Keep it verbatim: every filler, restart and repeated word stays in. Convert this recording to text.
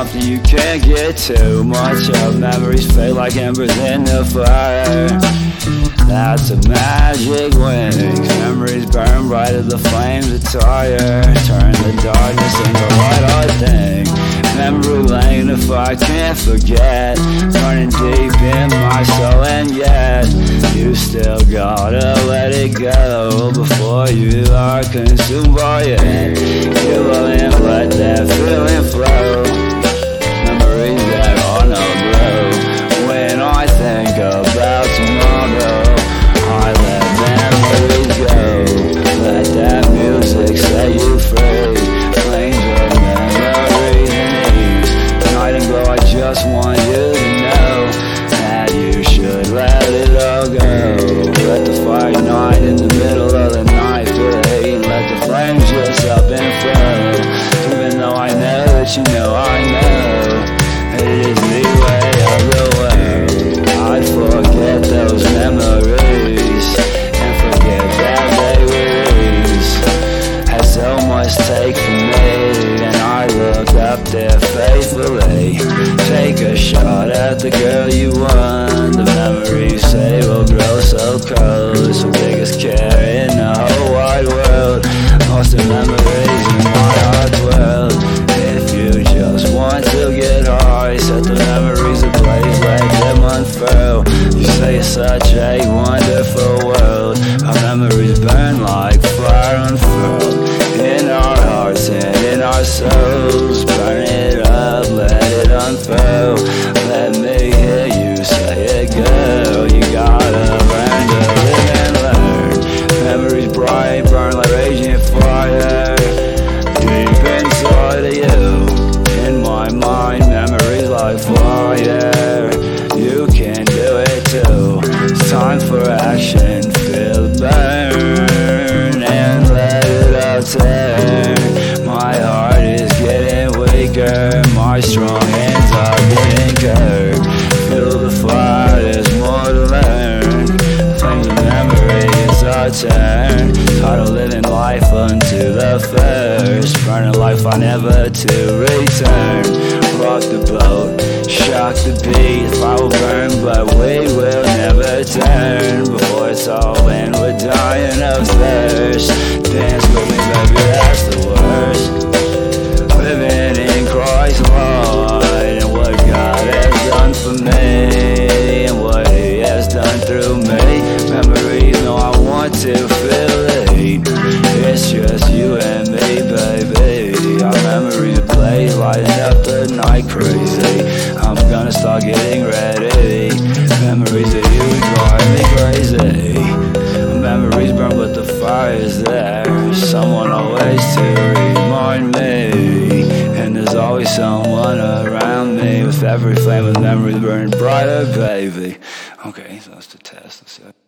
something you can't get too much of. Memories fade like embers in the fire. That's a magic wings. Memories burn bright as the flames of tire. Turn the darkness into light, I think. Memory lane if I can't forget. Running deep in my soul, and yet you still gotta let it go before you are consumed by it. You won't let that feeling flow. Memories that are no blow. When I think about tomorrow, I let memories go. Let that music set you free. Flames of memories and ease. Night and glow, I just want you to know that you should let it all go. Let the fire ignite in the middle of the night. Feel the heat and let the flames just up and flow. Even though I know that you know I know it is the way of the world. I'd forget those memories and forget that they were ease. Had so much take from me, and I look up there faithfully. Take a shot at the girl you want. The memories say will grow so cold. It's the biggest care in the whole wide world. Lost in memories in my heart's world. If you just want to get high, set the memories ablaze, let them unfurl. You say it's such a wonderful world. Our memories burn like fire unfurled in our hearts and in our souls. Burn it up, let it unfurl. Let me hear you say it, girl. You gotta learn to live and learn. Memories bright, burn like raging fire deep inside of you. In my mind, memories like fire. You can do it too. It's time for action. Feel the burn and let it out turn. My heart is getting weaker. My strong hands are getting curved. Feel the fire, there's more to learn. Flames of memories our turn. Tired of living life unto the first. Burning life I never to return. Rock the boat, shock the beat. The fire will burn, but we will never turn. Before it's all in, we're dying of thirst. Dance with me, baby, that's the worst. Living in Christ's light, and what God has done for me, and what He has done through me. Memories, no, I want to feel the heat. It's just you and me, baby. Our memories play, lighting up the night crazy. I'm gonna start getting ready. Memories of you drive me crazy. Memories burn, but the fire is there. Someone always to remind me, and there's always someone around me. With every flame of memories burning brighter, baby. Okay, so that's the test. Let's see.